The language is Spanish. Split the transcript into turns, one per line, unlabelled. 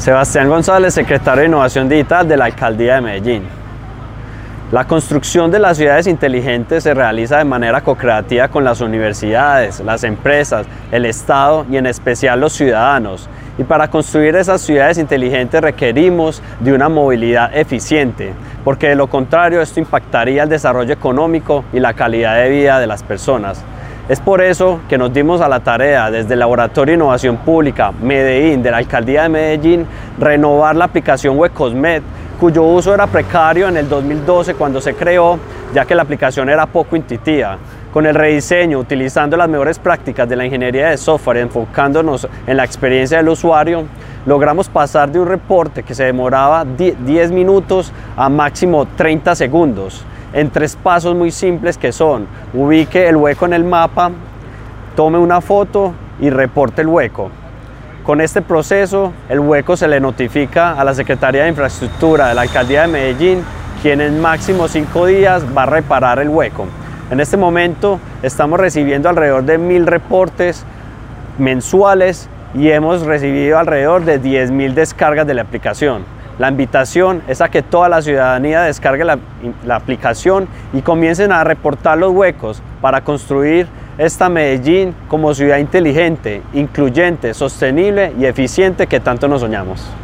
Sebastián González, secretario de Innovación Digital de la Alcaldía de Medellín. La construcción de las ciudades inteligentes se realiza de manera co-creativa con las universidades, las empresas, el Estado y en especial los ciudadanos. Y para construir esas ciudades inteligentes requerimos de una movilidad eficiente, porque de lo contrario esto impactaría el desarrollo económico y la calidad de vida de las personas. Es por eso que nos dimos a la tarea desde el Laboratorio de Innovación Pública Medellín de la Alcaldía de Medellín renovar la aplicación Huecosmed, cuyo uso era precario en el 2012 cuando se creó, ya que la aplicación era poco intuitiva. Con el rediseño, utilizando las mejores prácticas de la ingeniería de software, enfocándonos en la experiencia del usuario, logramos pasar de un reporte que se demoraba 10 minutos a máximo 30 segundos, en 3 pasos muy simples que son: ubique el hueco en el mapa, tome una foto y reporte el hueco. Con este proceso, el hueco se le notifica a la Secretaría de Infraestructura de la Alcaldía de Medellín, quien en máximo 5 días va a reparar el hueco. En este momento estamos recibiendo alrededor de 1000 reportes mensuales y hemos recibido alrededor de 10.000 descargas de la aplicación. La invitación es a que toda la ciudadanía descargue la aplicación y comiencen a reportar los huecos para construir esta Medellín como ciudad inteligente, incluyente, sostenible y eficiente que tanto nos soñamos.